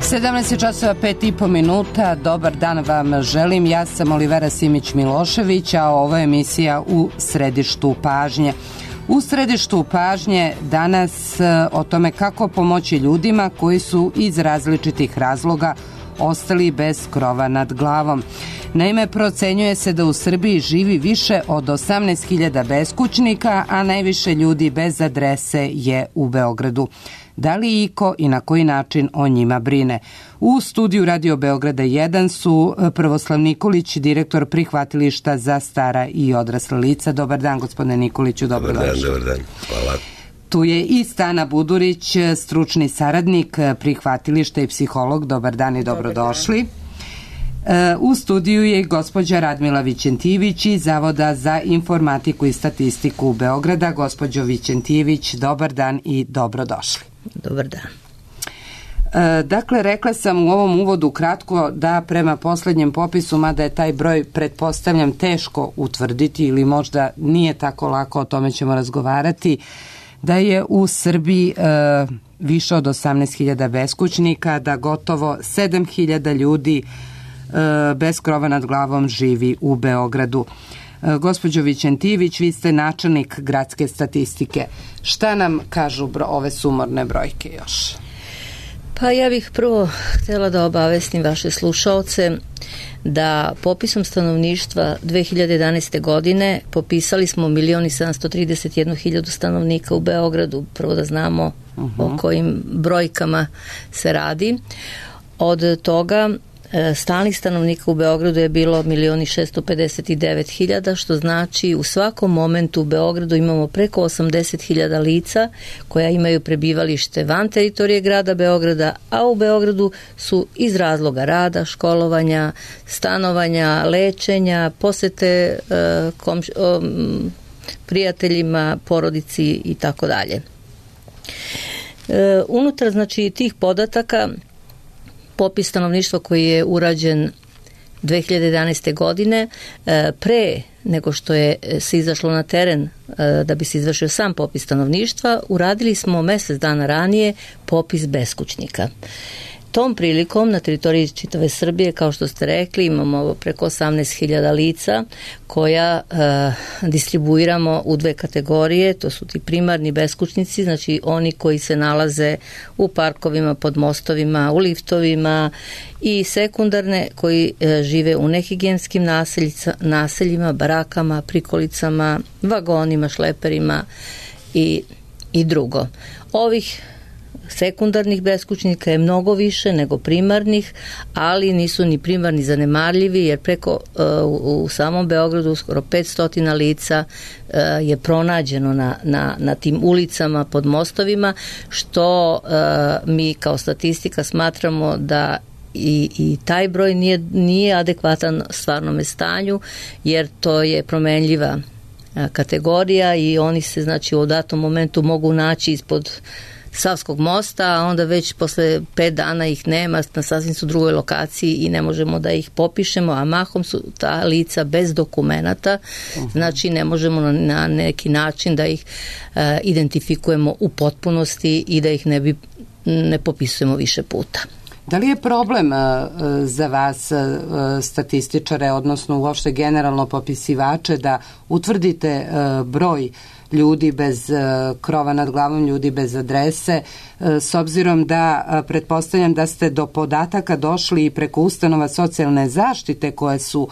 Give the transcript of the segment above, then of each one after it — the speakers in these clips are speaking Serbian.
17 časova 5,5 minuta. Dobar dan vam želim. Ja sam Olivera Simić-Milošević, a ovo je emisija U središtu pažnje. U središtu pažnje danas o tome kako pomoći ljudima koji su iz različitih razloga ostali bez krova nad glavom. Naime, procenjuje se da u Srbiji živi više od 18.000 beskućnika, a najviše ljudi bez adrese je u Beogradu. Da li iko i na koji način o njima brine? U studiju Radio Beograda 1 su Prvoslav Nikolić, direktor prihvatilišta za stara i odrasla lica. Dobar dan, gospodine Nikoliću, dobrodošli. Dobar dan, hvala. Tu je i Stana Budurić, stručni saradnik prihvatilišta i psiholog. Dobar dan i dobrodošli. U studiju je gospođa Radmila Vićentijević iz Zavoda za informatiku i statistiku Beograda. Gospođo Vićentijević, dobar dan i dobrodošli. Dobar dan. Dakle, rekla sam u ovom uvodu kratko da prema posljednjem popisu, mada je taj broj, pretpostavljam, teško utvrditi ili možda nije tako lako, o tome ćemo razgovarati, da je u Srbiji više od 18.000 beskućnika, da gotovo 7.000 ljudi bez krova nad glavom živi u Beogradu. Gospođo Vićentijević, vi ste načelnik gradske statistike. Šta nam kažu ove sumorne brojke još? Pa ja bih prvo htjela da obavestim vaše slušaoce da popisom stanovništva 2011. godine popisali smo 1.731.000 stanovnika u Beogradu. Prvo da znamo o kojim brojkama se radi. Od toga stalnih stanovnika u Beogradu je bilo 1.659.000, što znači u svakom momentu u Beogradu imamo preko 80.000 lica koja imaju prebivalište van teritorije grada Beograda, a u Beogradu su iz razloga rada, školovanja, stanovanja, lečenja, posete prijateljima, porodici i tako dalje. Unutar znači tih podataka popis stanovništva koji je urađen 2011. godine, pre nego što je se izašlo na teren da bi se izvršio sam popis stanovništva, uradili smo mjesec dana ranije popis beskućnika. Tom prilikom na teritoriji čitave Srbije, kao što ste rekli, imamo preko 18.000 lica koja distribuiramo u dve kategorije. To su ti primarni beskućnici, znači oni koji se nalaze u parkovima, pod mostovima, u liftovima, i sekundarne koji žive u nehigijenskim naseljima, barakama, prikolicama, vagonima, šleperima i drugo. Ovih sekundarnih beskućnika je mnogo više nego primarnih, ali nisu ni primarni zanemarljivi, jer preko u samom Beogradu skoro 500 lica je pronađeno na tim ulicama, pod mostovima, što mi kao statistika smatramo da i taj broj nije adekvatan stvarnome stanju, jer to je promenljiva kategorija i oni se znači u datom momentu mogu naći ispod Savskog mosta, a onda već posle 5 dana ih nema, na sasvim su drugoj lokaciji i ne možemo da ih popišemo, a mahom su ta lica bez dokumenata, znači ne možemo na neki način da ih identifikujemo u potpunosti i da ih ne popisujemo više puta. Da li je problem za vas, statističare, odnosno uopšte generalno popisivače, da utvrdite broj ljudi bez krova nad glavom, ljudi bez adrese, s obzirom da pretpostavljam da ste do podataka došli i preko ustanova socijalne zaštite koje su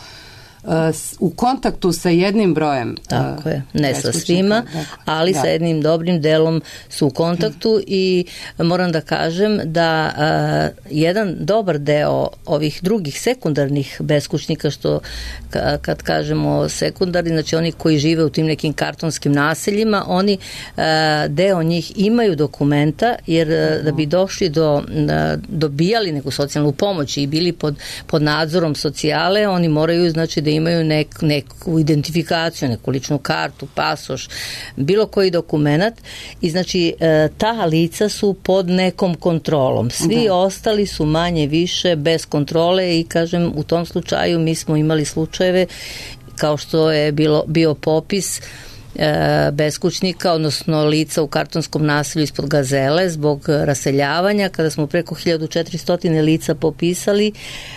u kontaktu sa jednim brojem. Tako je, ne sa svima, ali sa jednim dobrim delom su u kontaktu i moram da kažem da jedan dobar deo ovih drugih sekundarnih beskućnika, što kad kažemo sekundarni, znači oni koji žive u tim nekim kartonskim naseljima, oni deo njih imaju dokumenta, jer da bi došli dobijali neku socijalnu pomoć i bili pod nadzorom socijale, oni moraju znači da imaju neku identifikaciju, neku ličnu kartu, pasoš, bilo koji dokument, i znači ta lica su pod nekom kontrolom. Svi ostali su manje više bez kontrole i kažem, u tom slučaju mi smo imali slučajeve kao što je bio popis beskućnika, odnosno lica u kartonskom naselju ispod Gazele zbog raseljavanja, kada smo preko 1400 lica popisali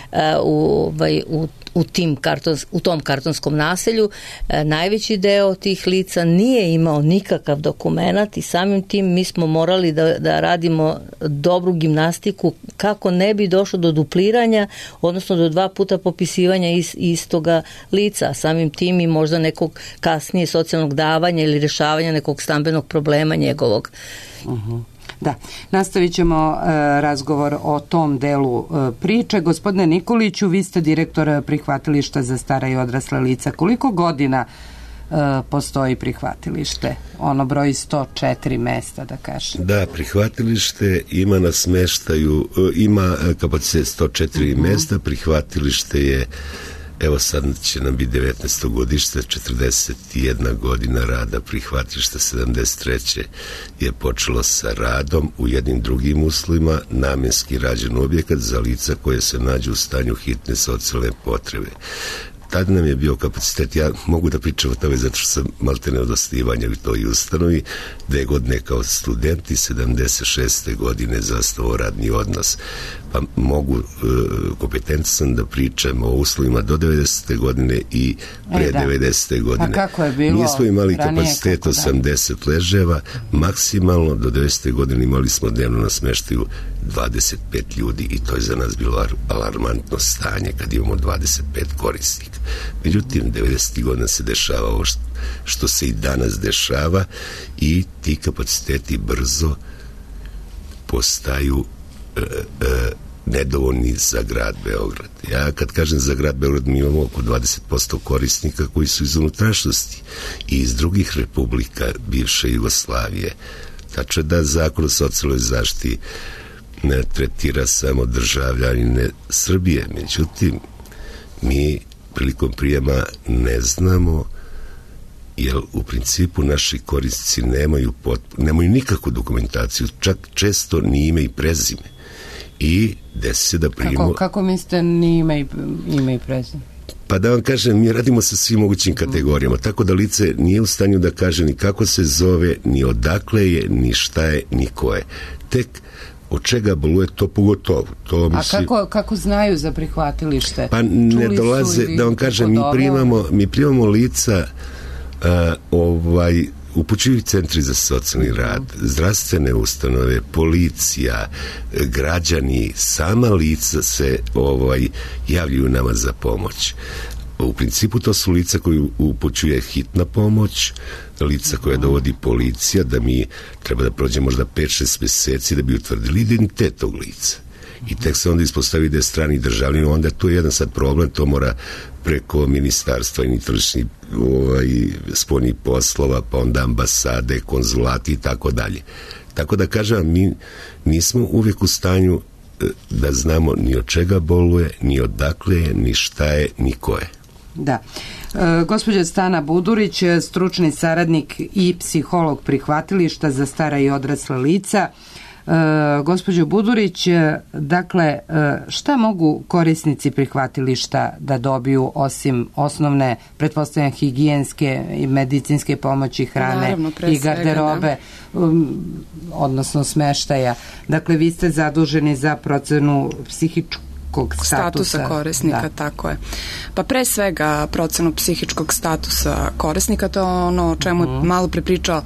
u tom kartonskom naselju. Najveći deo tih lica nije imao nikakav dokumenat i samim tim mi smo morali da radimo dobru gimnastiku kako ne bi došlo do dupliranja, odnosno do 2 puta popisivanja istoga lica. Samim tim i možda nekog kasnije socijalnog davanja ili rješavanja nekog stambenog problema njegovog. Da, nastavit ćemo razgovor o tom delu priče. Gospodine Nikoliću, vi ste direktor prihvatilišta za stara i odrasla lica. Koliko godina postoji prihvatilište? Ono broji 104 mesta, da kažem. Da, prihvatilište ima na smeštaju, ima kapacitet 104 mesta, prihvatilište je, evo sad će nam biti 19. godište, 41 godina rada prihvatilišta, 73. je počelo sa radom u jednim drugim uslovima, namjenski rađen objekat za lica koje se nađu u stanju hitne socijalne potrebe. Tad nam je bio kapacitet, ja mogu da pričam o tome zato što sam maltene od osnivanja u toj ustanovi, 2 godine kao studenti, 76. godine zasnovao radni odnos. Pa mogu, kompetentan sam da pričam o uslovima do 90. godine i pre 90. godine. Pa kako je bilo? Mi smo imali kapacitet 80 leževa, maksimalno do 90. godine imali smo dnevno na smeštaju 25 ljudi i to je za nas bilo alarmantno stanje kad imamo 25 korisnika. Međutim, 90. godina se dešava ovo što se i danas dešava i ti kapaciteti brzo postaju nedovoljni za grad Beograd. Ja kad kažem za grad Beograd, mi imamo oko 20% korisnika koji su iz unutrašnjosti i iz drugih republika bivše Jugoslavije. Tačno da Zakon o socijalnoj zaštiti ne tretira samo državljanine Srbije. Međutim, mi prilikom prijema ne znamo, jer u principu naši korisnici nemaju nikakvu dokumentaciju, čak često ni ime i prezime. I desi se da primimo... Kako mislite ni ime i prezime? Pa da vam kažem, mi radimo sa svim mogućim kategorijama, tako da lice nije u stanju da kaže ni kako se zove, ni odakle je, ni šta je, ni ko je. Tek od čega boluje, to pogotovo. To, mislim, a kako znaju za prihvatilište? Pa ne dolaze, da vam kažem, mi primamo lica upućuju centri za socijalni rad, zdravstvene ustanove, policija, građani, sama lica se javljaju nama za pomoć. U principu to su lica koji upućuje hitna pomoć, lica koja dovodi policija, da mi treba da prođe možda 5-6 meseci da bi utvrdili identitet tog lica. I tek se onda ispostavi da je strani državljanin, onda to je jedan sad problem, to mora preko ministarstva i spoljnih poslova, pa onda ambasade, konzulati i tako dalje. Tako da kažem, mi nismo uvijek u stanju da znamo ni od čega boluje, ni odakle je, ni šta je, ni ko je. Da. Gospođa Stana Budurić, stručni saradnik i psiholog prihvatilišta za stara i odrasla lica. Gospođo Budurić, dakle, šta mogu korisnici prihvatilišta da dobiju osim osnovne, pretpostavljam, higijenske i medicinske pomoći, hrane, naravno, i garderobe, odnosno smeštaja? Dakle, vi ste zaduženi za procenu psihičkog statusa korisnika, da. Tako je. Pa pre svega procenu psihičkog statusa korisnika, to je ono o čemu je malo prepričao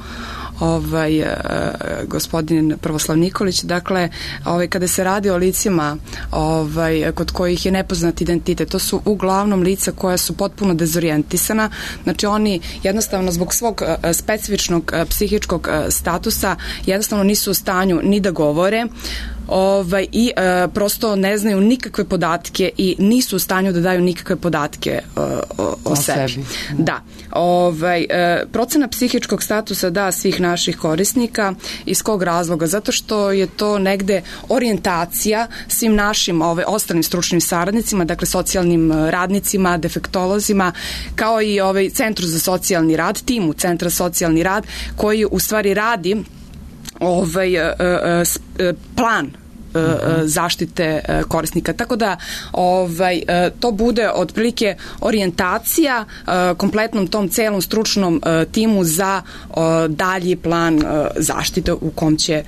gospodin Prvoslav Nikolić. Dakle, kada se radi o licima kod kojih je nepoznat identitet, to su uglavnom lica koja su potpuno dezorijentisana, znači oni jednostavno zbog svog specifičnog psihičkog statusa jednostavno nisu u stanju ni da govore i prosto ne znaju nikakve podatke i nisu u stanju da daju nikakve podatke o sebi. Da. Procena psihičkog statusa svih naših korisnika. Iz kog razloga? Zato što je to negde orijentacija svim našim ostalim stručnim saradnicima, dakle socijalnim radnicima, defektolozima, kao i Centru za socijalni rad, timu Centra socijalni rad, koji u stvari radi plan zaštite korisnika. Tako da to bude otprilike orijentacija kompletnom tom celom stručnom timu za dalji plan zaštite u kom će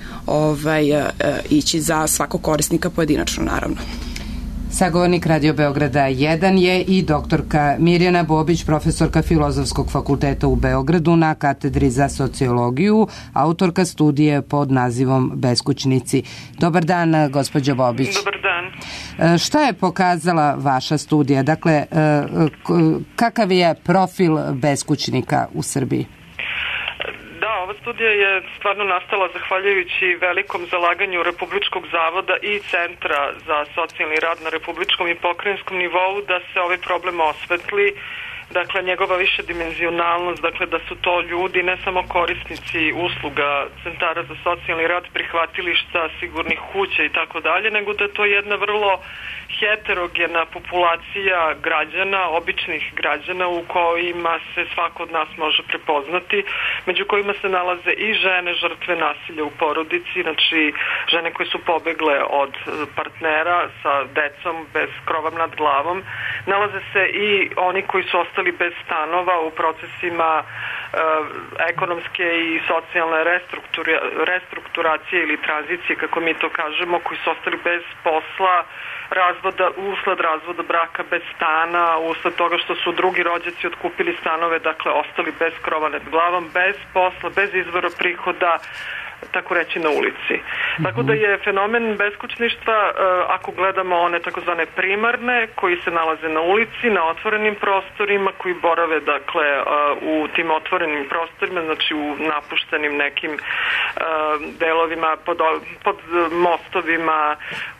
ići za svakog korisnika pojedinačno, naravno. Sagovornik Radio Beograda 1 je i doktorka Mirjana Bobić, profesorka Filozofskog fakulteta u Beogradu na katedri za sociologiju, autorka studije pod nazivom Beskućnici. Dobar dan, gospođo Bobić. Dobar dan. Šta je pokazala vaša studija? Dakle, kakav je profil beskućnika u Srbiji? Ova studija je stvarno nastala zahvaljujući velikom zalaganju Republičkog zavoda i Centra za socijalni rad na republičkom i pokrajinskom nivou da se ovaj problem osvetli, dakle njegova višedimenzionalnost, dakle da su to ljudi, ne samo korisnici usluga centara za socijalni rad, prihvatilišta, sigurnih kuća i tako dalje, nego da je to jedna vrlo heterogena populacija građana, običnih građana u kojima se svako od nas može prepoznati, među kojima se nalaze i žene žrtve nasilja u porodici, znači žene koje su pobegle od partnera sa decom bez krova nad glavom, nalaze se i oni koji su ostali bez stanova u procesima ekonomske i socijalne restrukturacije ili tranzicije, kako mi to kažemo, koji su ostali bez posla, usled razvoda braka, bez stana, usled toga što su drugi rođaci otkupili stanove, dakle ostali bez krova nad glavom, bez posla, bez izvora prihoda, tako reći na ulici. Tako da je fenomen beskućništva, ako gledamo one takozvane primarne koji se nalaze na ulici, na otvorenim prostorima, koji borave dakle u tim otvorenim prostorima, znači u napuštenim nekim delovima pod mostovima,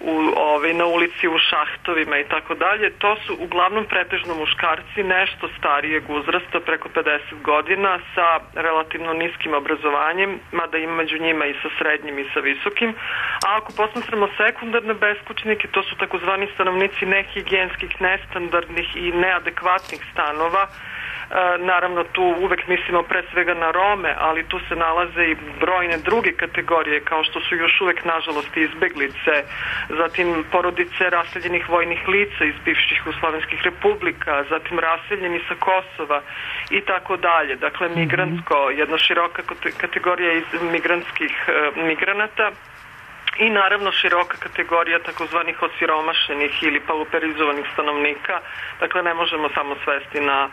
na ulici, u šahtovima i tako dalje, to su uglavnom pretežno muškarci nešto starijeg uzrasta, preko 50 godina, sa relativno niskim obrazovanjem, mada ima među njima i sa srednjim i sa visokim. A ako posmatramo sekundarne beskućnike, to su takozvani stanovnici nehigijenskih, nestandardnih i neadekvatnih stanova. Naravno, tu uvek mislimo pre svega na Rome, ali tu se nalaze i brojne druge kategorije, kao što su još uvek, nažalost, izbeglice, zatim porodice raseljenih vojnih lica iz bivših jugoslovenskih republika, zatim raseljeni sa Kosova i tako dalje. Dakle, migrantsko, jedna široka kategorija iz migrantskih migranata. I naravno široka kategorija takozvanih osiromašenih ili pauperizovanih stanovnika. Dakle, ne možemo samo svesti na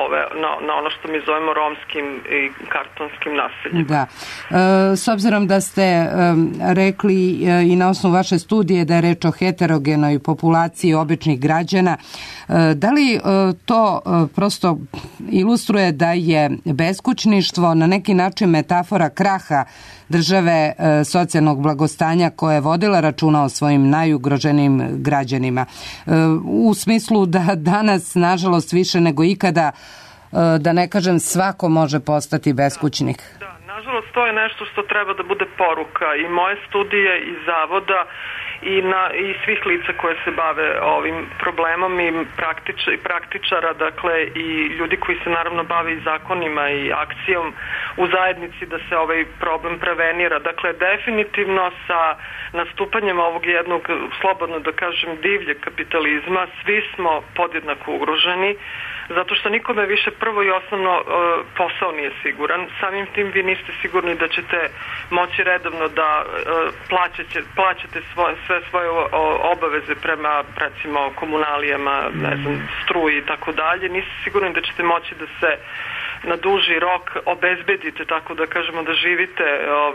ono što mi zovemo romskim i kartonskim naseljima. Da. S obzirom da ste rekli i na osnovu vaše studije da je reč o heterogenoj populaciji običnih građana, da li to prosto ilustruje da je beskućništvo na neki način metafora kraha države socijalnog blagostanja koja je vodila računa o svojim najugroženijim građanima? U smislu da danas, nažalost, više nego ikada, da ne kažem, svako može postati beskućnik. Da, nažalost, to je nešto što treba da bude poruka i moje studije i zavoda i svih lica koje se bave ovim problemom i praktičara, dakle i ljudi koji se naravno bave i zakonima i akcijom u zajednici da se ovaj problem prevenira. Dakle, definitivno sa nastupanjem ovog jednog, slobodno da kažem, divljeg kapitalizma, svi smo podjednako ugroženi, zato što nikome više prvo i osnovno posao nije siguran. Samim tim vi niste sigurni da ćete moći redovno da plaćate sve svoje obaveze prema, recimo, komunalijama, ne znam, struji i tako dalje. Niste sigurni da ćete moći da se na duži rok obezbedite, tako da kažemo, da živite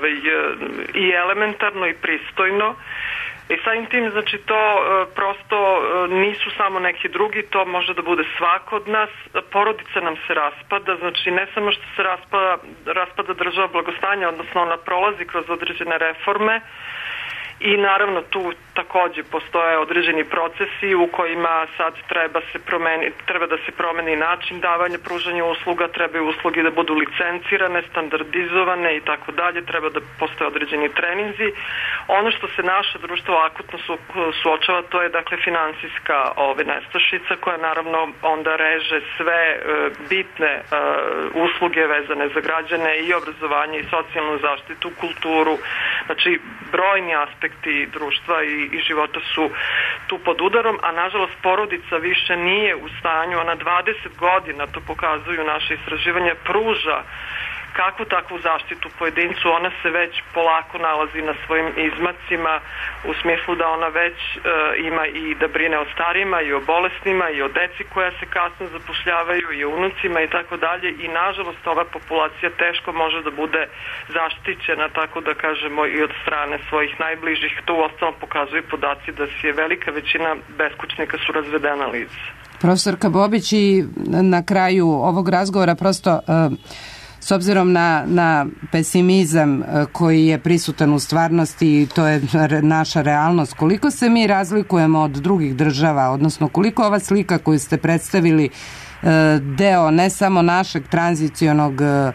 i elementarno i pristojno. I samim tim, znači, to prosto nisu samo neki drugi, to može da bude svako od nas. Porodica nam se raspada, znači ne samo što se raspada država blagostanja, odnosno ona prolazi kroz određene reforme, i naravno tu takođe postoje određeni procesi u kojima sad treba da se promeni način davanja, pružanja usluga, trebaju usluge da budu licencirane, standardizovane i tako dalje, treba da postoje određeni treninzi. Ono što se naše društvo akutno suočava, to je dakle finansijska nestašica koja naravno onda reže sve bitne usluge vezane za građane i obrazovanje i socijalnu zaštitu, kulturu, Znači, brojni aspekti društva i života su tu pod udarom, a nažalost porodica više nije u stanju, a na 20 godina, to pokazuju naše istraživanja, pruža kakvu takvu zaštitu pojedincu. Ona se već polako nalazi na svojim izmacima, u smislu da ona već ima i da brine o starijima i o bolesnima i o deci koja se kasno zapošljavaju i o unucima i tako dalje, i nažalost ova populacija teško može da bude zaštićena, tako da kažemo, i od strane svojih najbližih. To uostalom pokazuju podaci da je velika većina beskućnika su razvedena lica. Profesorka Bobić, i na kraju ovog razgovora prosto s obzirom na pesimizam koji je prisutan u stvarnosti, i to je naša realnost, koliko se mi razlikujemo od drugih država, odnosno koliko ova slika koju ste predstavili deo ne samo našeg tranzicionog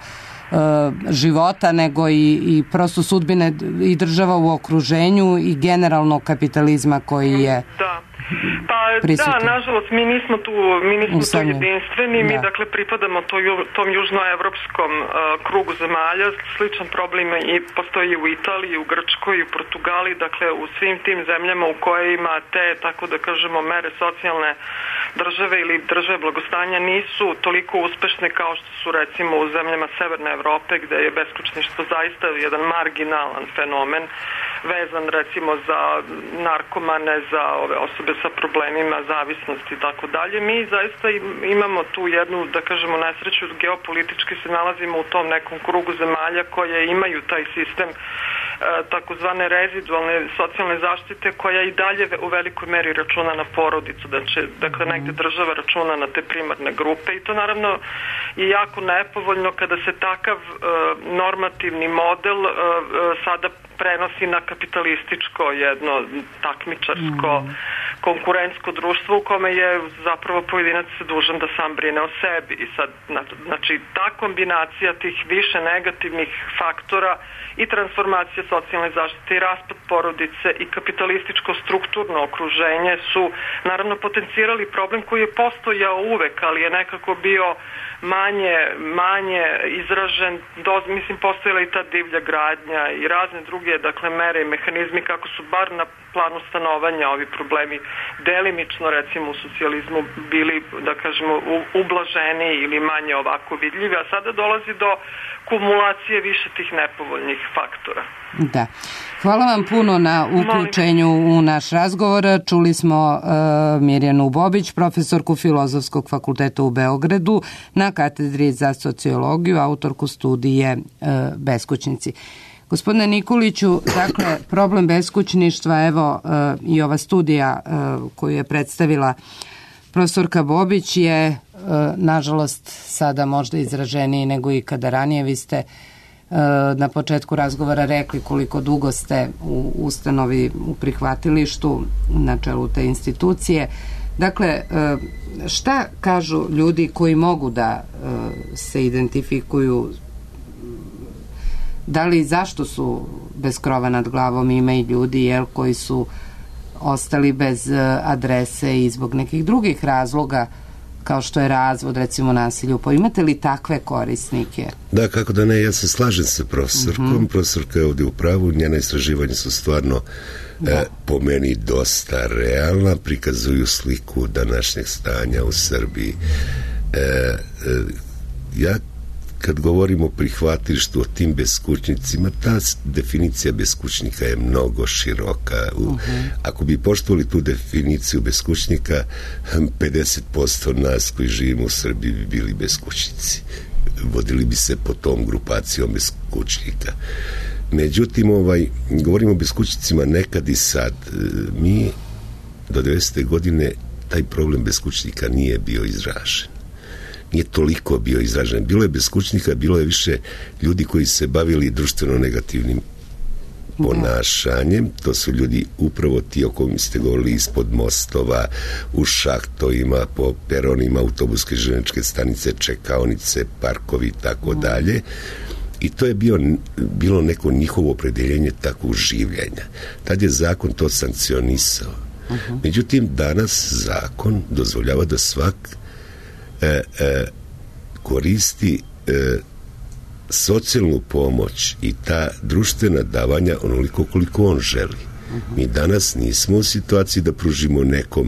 života, nego i prosto sudbine i država u okruženju i generalno kapitalizma koji je prisutan. Da, nažalost, mi nismo tu jedinstveni, mi dakle pripadamo tom južnoevropskom krugu zemalja. Sličan problem i postoji u Italiji, u Grčkoj, u Portugaliji, dakle u svim tim zemljama u kojima te, tako da kažemo, mere socijalne države ili države blagostanja nisu toliko uspešne kao što su recimo u zemljama Severne Evrope, gde je beskućništvo zaista jedan marginalan fenomen, vezan recimo za narkomane, za ove osobe sa problemima zavisnosti i tako dalje. Mi zaista imamo tu jednu, da kažemo, nesreću, geopolitički se nalazimo u tom nekom krugu zemalja koje imaju taj sistem takozvane rezidualne socijalne zaštite, koja i dalje u velikoj meri računa na porodicu, dakle negde država računa na te primarne grupe, i to naravno je jako nepovoljno kada se takav normativni model sada prenosi na kapitalističko, jedno takmičarsko, konkurentsko društvo u kome je zapravo pojedinac dužan da sam brine o sebi. I sad, znači, ta kombinacija tih više negativnih faktora i transformacija socijalne zaštite i raspad porodice i kapitalističko strukturno okruženje su naravno potencirali problem koji je postojao uvek, ali je nekako bio manje izražen. Mislim, postojala i ta divlja gradnja i razne druge, dakle, mere i mehanizmi kako su bar na planu stanovanja ovi problemi delimično, recimo u socijalizmu, bili, da kažemo, ublaženi ili manje ovako vidljivi, a sada dolazi do kumulacije više tih nepovoljnih faktora. Da. Hvala vam puno na uključenju u naš razgovor. Čuli smo Mirjanu Bobić, profesorku Filozofskog fakulteta u Beogradu na katedri za sociologiju, autorku studije Beskućnici. Gospodine Nikoliću, dakle, problem beskućništva, evo i ova studija koju je predstavila profesorka Bobić je, nažalost, sada možda izraženiji nego i kada ranije. Vi ste na početku razgovora rekli koliko dugo ste u ustanovi, u prihvatilištu na čelu te institucije. Dakle, šta kažu ljudi koji mogu da se identifikuju, da li zašto su bez krova nad glavom? Ima i ljudi koji su ostali bez adrese i zbog nekih drugih razloga, kao što je razvod, recimo nasilju. Pa imate li takve korisnike? Da, kako da ne, ja se slažem sa profesorkom. Profesorka je ovdje u pravu, njena istraživanja su stvarno po meni dosta realna, prikazuju sliku današnjeg stanja u Srbiji. Ja kad govorimo o prihvatilištu, o tim beskućnicima, ta definicija beskućnika je mnogo široka. Ako bi poštovali tu definiciju beskućnika, 50% nas koji živimo u Srbiji bi bili beskućnici. Vodili bi se po tom grupacijom beskućnika. Međutim, govorimo o beskućnicima nekad i sad. Mi do 90. godine taj problem beskućnika nije bio izražen. Nije toliko bio izražen. Bilo je beskućnika, bilo je više ljudi koji se bavili društveno negativnim ponašanjem. To su ljudi upravo ti o kojim ste govorili, ispod mostova, u šahtovima, po peronima, autobuske, železničke stanice, čekaonice, parkovi i tako dalje. I to je bilo neko njihovo opredeljenje takvog življenja. Tad je zakon to sankcionisao. Međutim, danas zakon dozvoljava da svak koristi socijalnu pomoć i ta društvena davanja onoliko koliko on želi. Mi danas nismo u situaciji da pružimo nekom.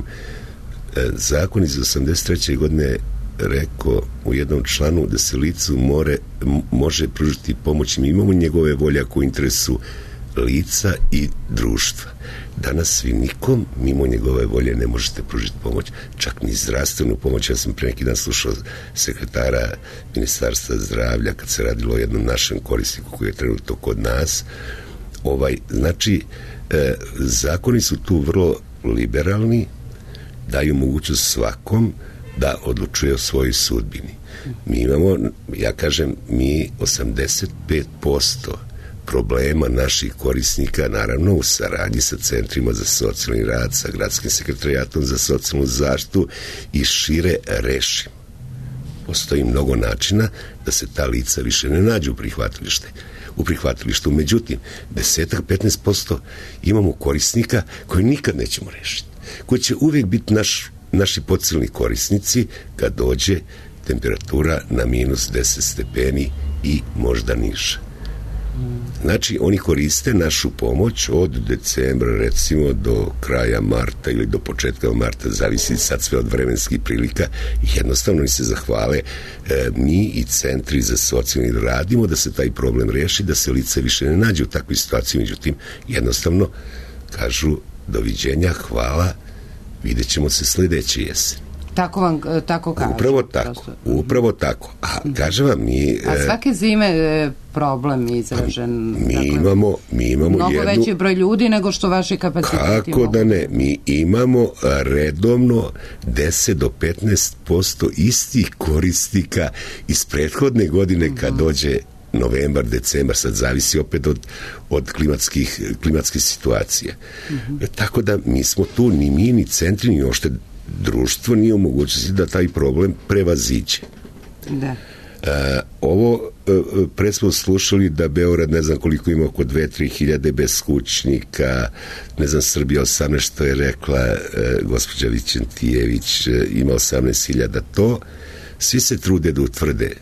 Zakon iz 83. godine rekao u jednom članu da se licu može pružiti pomoć. Mi imamo njegove volje ako u interesu lica i društva. Danas vi nikom mimo njegove volje ne možete pružiti pomoć, čak ni zdravstvenu pomoć. Ja sam pre neki dan slušao sekretara Ministarstva zdravlja kad se radilo o jednom našem korisniku koji je trenutno kod nas. Znači, zakoni su tu vrlo liberalni, daju mogućnost svakom da odlučuje o svojoj sudbini. Mi imamo, ja kažem, mi 85% problema naših korisnika, naravno u saradnji sa centrima za socijalni rad, sa gradskim sekretarijatom za socijalnu zaštitu i šire rešimo. Postoji mnogo načina da se ta lica više ne nađu u prihvatilištu. Međutim, 10-15% imamo korisnika koji nikad nećemo rešiti, koji će uvijek biti naši podciljni korisnici kad dođe temperatura na minus 10 stepeni i možda niže. Znači, oni koriste našu pomoć od decembra, recimo, do kraja marta ili do početka marta, zavisi sad sve od vremenskih prilika, i jednostavno oni se zahvale. Mi i centri za socijalni radimo da se taj problem reši, da se lice više ne nađe u takvoj situaciji. Međutim, jednostavno kažu doviđenja, hvala, vidjet ćemo se sledeće jesen. Tako kažu. Upravo tako. A kažem vam, a svake zime je problem izražen. Mi imamo mnogo veći broj ljudi nego što vaši kapaciteti mogu. Da ne, mi imamo redovno 10 do 15% istih korisnika iz prethodne godine kad dođe novembar, decembar, sad zavisi opet od klimatskih situacija. Tako da mi smo tu, ni mi, ni centri, ni ošte društvo nije u mogućnosti da taj problem prevaziđe. Da. Ovo pred smo slušali da Beograd ne znam koliko ima, oko 2-3 hiljade beskućnika, ne znam, Srbija 18, što je rekla gospođa Vićentijević, ima 18.000. To svi se trude da utvrde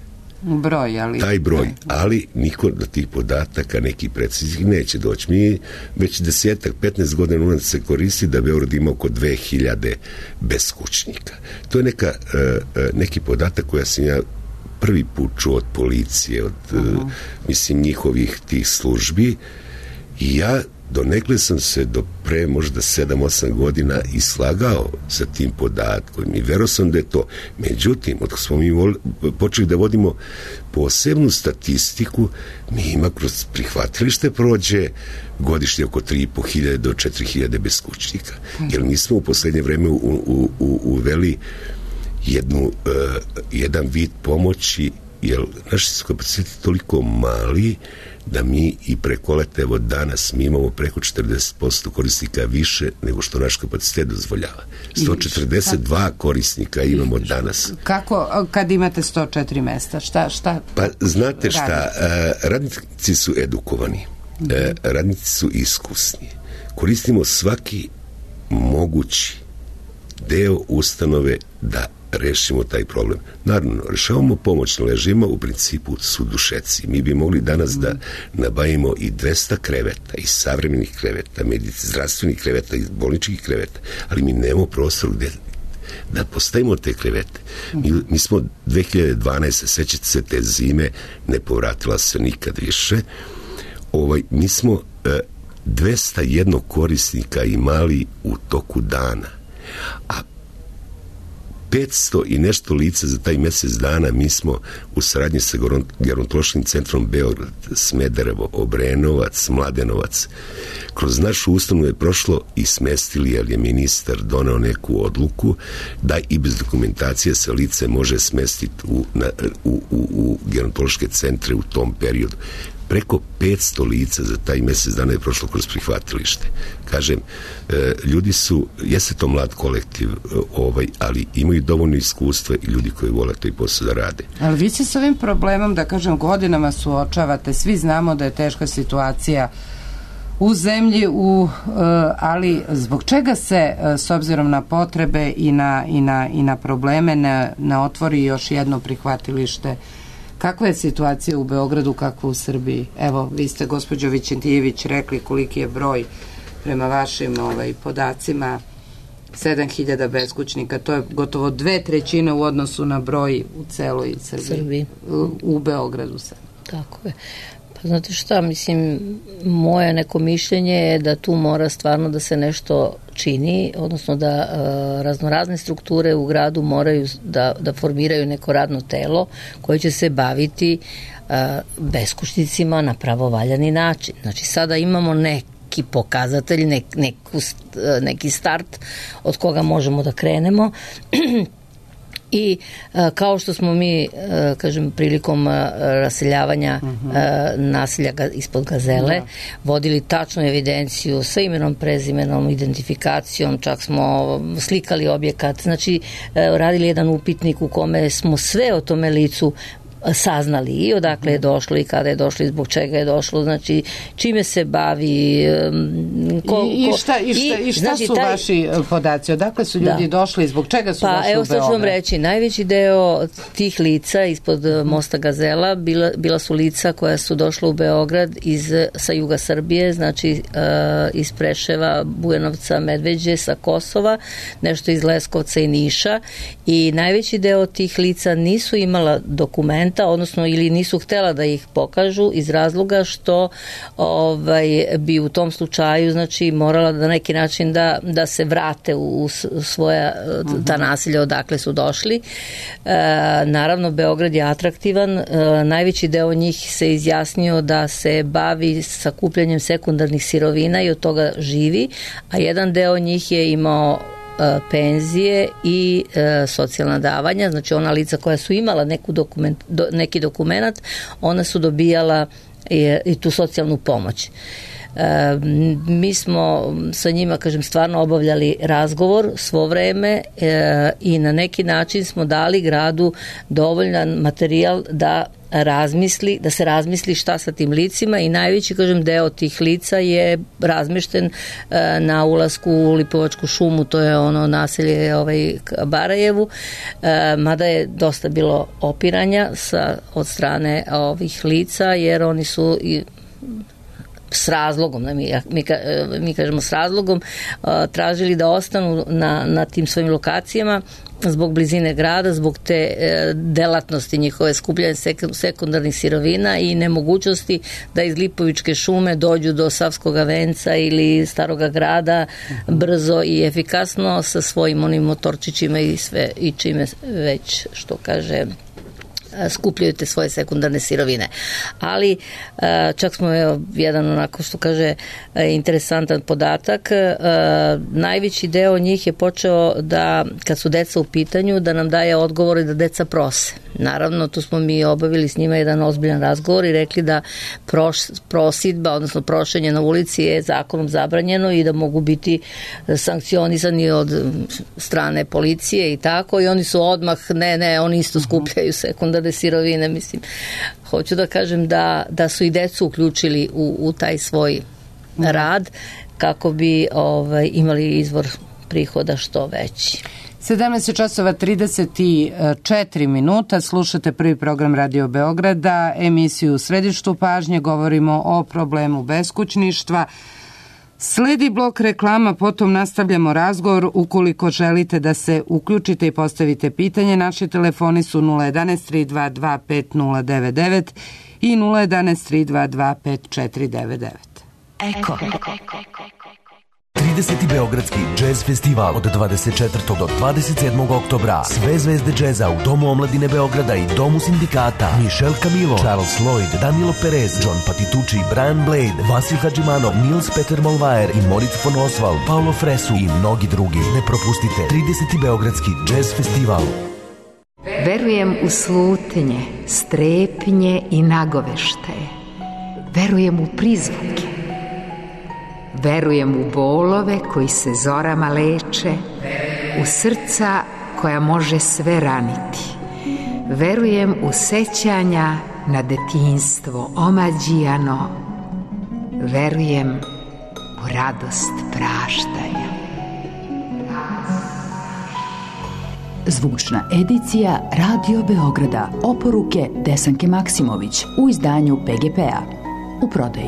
taj broj, ali niko do tih podataka neki preciznih neće doći. Mi već 10-15 godina unazad se koristi da Beograd ima oko 2000 beskućnika. To je neki podatak koja sam ja prvi put čuo od policije, od njihovih tih službi, i ja donekle sam se do pre možda 7-8 godina i slagao sa tim podatkom i verovao sam da je to. Međutim, od smo mi počeli da vodimo posebnu statistiku, mi ima kroz prihvatilište prođe godišnje oko 3.500 do 4.000 beskućnika. Jer mi smo u poslednje vreme uveli jedan vid pomoći, jer naši su kapaciteti toliko mali da mi i preko leta, evo danas, mi imamo preko 40% korisnika više nego što naš kapacitet dozvoljava. 142 korisnika imamo danas. Kako, kad imate 104 mesta? Šta? Pa znate šta, radnici su edukovani, radnici su iskusni. Koristimo svaki mogući deo ustanove da rešimo taj problem. Naravno, rešavamo pomoćno ležima, u principu su dušeci. Mi bi mogli danas da nabavimo i 200 kreveta, i savremenih kreveta, zdravstvenih kreveta, i bolničkih kreveta, ali mi nemamo prostor gde da postavimo te krevete. Mi smo 2012. sećate se te zime, ne povratila se nikad više. Mi smo 201 korisnika imali u toku dana, a 500 i nešto lica za taj mesec dana mi smo u saradnji sa gerontološkim centrom Beograd, Smederevo, Obrenovac, Mladenovac, kroz našu ustanovu je prošlo i smestili, jer je ministar doneo neku odluku da i bez dokumentacije se lice može smestiti u gerontološke centre u tom periodu. Preko 500 lica za taj mesec dana je prošlo kroz prihvatilište. Kažem, ljudi su, jeste to mlad kolektiv, ali imaju dovoljno iskustva i ljudi koji vole taj posao da rade. Ali vi se s ovim problemom, da kažem, godinama suočavate, svi znamo da je teška situacija u zemlji, ali zbog čega se, s obzirom na potrebe i na probleme, ne otvori još jedno prihvatilište Kakva je situacija u Beogradu, kakva u Srbiji? Evo, vi ste, gospođo Vićentijević, rekli koliki je broj prema vašim podacima, 7.000 beskućnika, to je gotovo 2/3 u odnosu na broj u celoj Srbiji. U Beogradu sam. Tako je. Pa znate šta, mislim, moje neko mišljenje je da tu mora stvarno da se nešto čini, odnosno da raznorazne strukture u gradu moraju da formiraju neko radno telo koje će se baviti beskućnicima na pravovaljani način. Znači, sada imamo neki pokazatelj, neki start od koga možemo da krenemo. I kao što smo mi, kažem, prilikom raseljavanja naselja ispod Gazele vodili tačnu evidenciju sa imenom, prezimenom, identifikacijom, čak smo slikali objekat, znači radili jedan upitnik u kome smo sve o tome licu saznali i odakle je došlo i kada je došlo i zbog čega je došlo, znači čime se bavi šta su vaši podaci, odakle su ljudi došli i zbog čega su došli u Beograd? Evo sad ću vam reći, najveći deo tih lica ispod mosta Gazela bila su lica koja su došla u Beograd sa juga Srbije, znači iz Preševa, Bujanovca, Medveđe, sa Kosova, nešto iz Leskovca i Niša, i najveći deo tih lica nisu imala dokumenta, odnosno ili nisu htela da ih pokažu iz razloga što bi u tom slučaju, znači, morala na neki način da se vrate u svoja ta naselja odakle su došli. Naravno, Beograd je atraktivan, najveći deo njih se izjasnio da se bavi sakupljanjem sekundarnih sirovina i od toga živi, a jedan deo njih je imao penzije i socijalna davanja, znači ona lica koja su imala neki dokument, ona su dobijala i tu socijalnu pomoć. Mi smo sa njima, kažem, stvarno obavljali razgovor svo vreme i na neki način smo dali gradu dovoljan materijal da se razmisli šta sa tim licima, i najveći, kažem, deo tih lica je razmešten na ulasku u Lipovačku šumu, to je ono naselje Barajevu, mada je dosta bilo opiranja od strane ovih lica, jer oni su s razlogom, mi kažemo s razlogom, tražili da ostanu na tim svojim lokacijama zbog blizine grada, zbog te delatnosti njihove skupljanja sekundarnih sirovina i nemogućnosti da iz Lipovičke šume dođu do Savskog venca ili Staroga grada brzo i efikasno sa svojim onim motorčićima i čime već, što kaže, skupljaju te svoje sekundarne sirovine. Ali čak smo jedan, onako što kaže, interesantan podatak, najveći deo njih je počeo da, kad su deca u pitanju, da nam daje odgovore da deca prose. Naravno, tu smo mi obavili s njima jedan ozbiljan razgovor i rekli da prosidba, odnosno prošenje na ulici je zakonom zabranjeno i da mogu biti sankcionisani od strane policije i tako, i oni su odmah, ne, oni isto skupljaju sekundarne sirovine, mislim. Hoću da kažem da su i decu uključili u taj svoj rad kako bi imali izvor prihoda što veći. 17:34, slušate prvi program Radio Beograda, emisiju U središtu pažnje, govorimo o problemu beskućništva. Sledi blok reklama, potom nastavljamo razgovor. Ukoliko želite da se uključite i postavite pitanje, naši telefoni su 011 322 5099 i 011 322 5499. Eko. 30. Beogradski džez festival od 24. do 27. oktobra. Sve zvezde džeza u Domu omladine Beograda i Domu sindikata. Michel Camilo, Charles Lloyd, Danilo Perez, John Patitucci, Brian Blade, Vasil Hadžimanov, Nils Peter Molvaer i Moritz von Oswald, Paolo Fresu i mnogi drugi. Ne propustite 30. Beogradski džez festival. Verujem u slutnje, strepnje i nagoveštaje. Verujem u prizvuke. Verujem u bolove koji se zorama leče, u srca koja može sve raniti. Verujem u sećanja na detinjstvo omađijano. Verujem u radost praštanja. Zvučna edicija Radio Beograda. Oporuke Desanke Maksimović u izdanju PGP-a. U prodaji.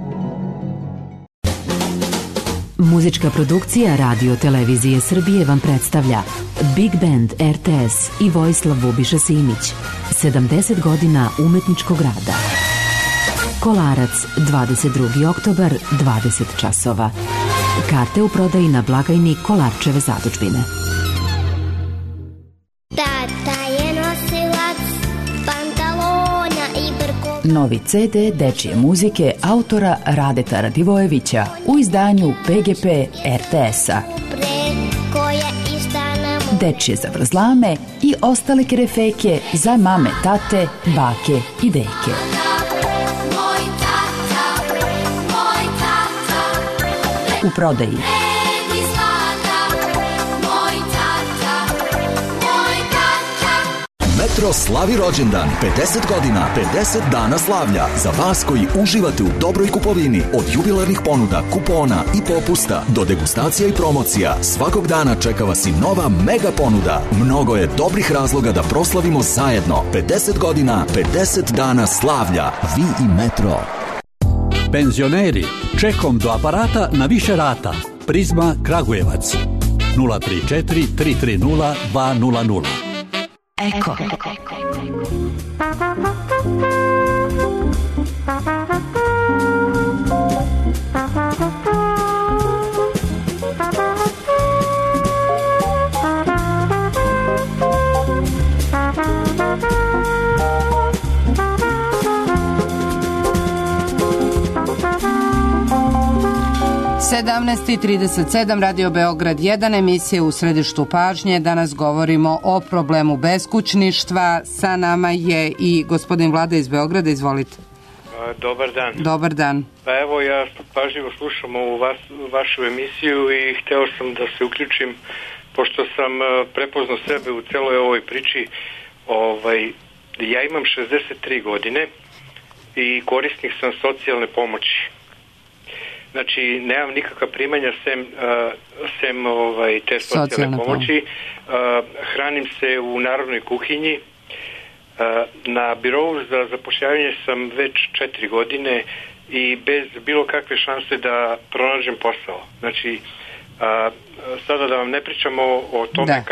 Muzička produkcija Radio Televizije Srbije vam predstavlja Big Band RTS i Vojislav Bubiša Simić. 70 godina umetničkog rada. Kolarac, 22. oktobar, 20 časova. Karte u prodaji na blagajni Kolarčeve zadužbine. Tata je nosilac pantalona i brkova. Novi CD dečije muzike autora Radeta Radivojevića u izdanju PGP RTS-a. Dečije zavrzlame i ostale kerefeke za mame, tate, bake i deke. U prodaji. Metro slavi rođendan, 50 godina, 50 dana slavlja. Za vas koji uživate u dobroj kupovini, od jubilarnih ponuda, kupona i popusta do degustacija i promocija, svakog dana čeka vas i nova mega ponuda. Mnogo je dobrih razloga da proslavimo zajedno. 50 godina, 50 dana slavlja. Vi i Metro. Penzioneri, čekom do aparata na više rata. Prizma Kragujevac 034 330 200. Eko. Sedamnaest i 37, Radio Beograd 1, emisija U središtu pažnje. Danas govorimo o problemu beskućništva. Sa nama je i gospodin Vlada iz Beograda, izvolite. Dobar dan. Dobar dan. Pa evo, ja pažljivo slušam ovu vašu emisiju i hteo sam da se uključim, pošto sam prepoznao sebe u celoj ovoj priči. Ja imam 63 godine i korisnik sam socijalne pomoći. Znači, nemam nikakva primanja sem te socijalne pomoći. Hranim se u narodnoj kuhinji. Na birovu za zapošljavanje sam već 4 godine i bez bilo kakve šanse da pronađem posao. Znači, sada da vam ne pričamo o tome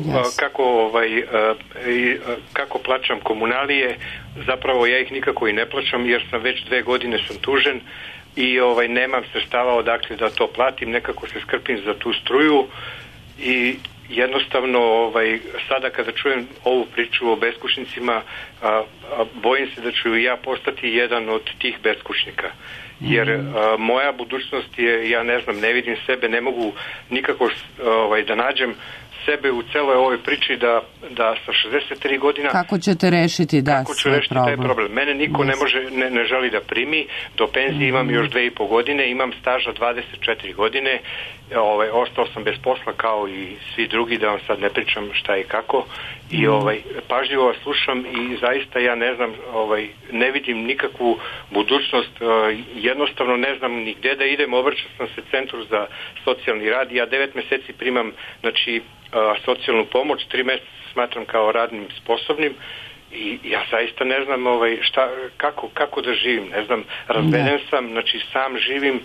kako plaćam komunalije, zapravo ja ih nikako i ne plaćam jer sam već 2 godine sam tužen i nemam sredstava odakle da to platim, nekako se skrpim za tu struju i jednostavno sada kada čujem ovu priču o beskućnicima, bojim se da ću ja postati jedan od tih beskućnika. Jer moja budućnost je, ja ne znam, ne vidim sebe, ne mogu nikako da nađem sebe u celoj ovoj priči da sa 63 godina... Kako ćete rešiti, kako ću rešiti taj problem? Mene niko ne želi da primi, do penzije imam još 2,5 godine, imam staža 24 godine, ostao sam bez posla kao i svi drugi, da vam sad ne pričam šta i kako, i pažljivo vas slušam i zaista ja ne znam, ne vidim nikakvu budućnost, jednostavno ne znam ni gde da idem, obraćao sam se Centru za socijalni rad, ja 9 meseci primam, znači, socijalnu pomoć, 3 meseca smatram kao radnim sposobnim i ja zaista ne znam kako da živim, ne znam, razveden sam, znači sam živim,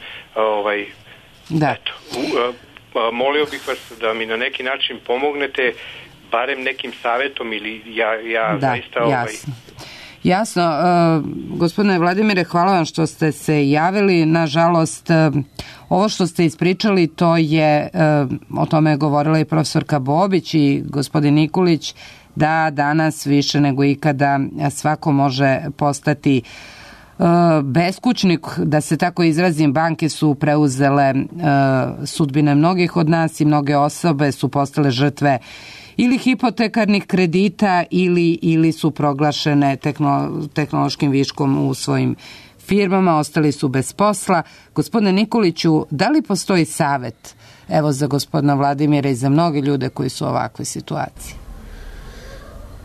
eto, molio bih vas da mi na neki način pomognete, barem nekim savjetom ili ja zaista... Jasno, gospodine Vladimire, hvala vam što ste se javili. Nažalost, ovo što ste ispričali, to je, o tome je govorila i profesorka Bobić i gospodin Nikolić, da danas više nego ikada svako može postati beskućnik, da se tako izrazim. Banke su preuzele sudbine mnogih od nas i mnoge osobe su postale žrtve ili hipotekarnih kredita ili su proglašene tehnološkim viškom u svojim firmama, ostali su bez posla. Gospodine Nikoliću, da li postoji savet, evo, za gospodina Vladimira i za mnoge ljude koji su u ovakvoj situaciji?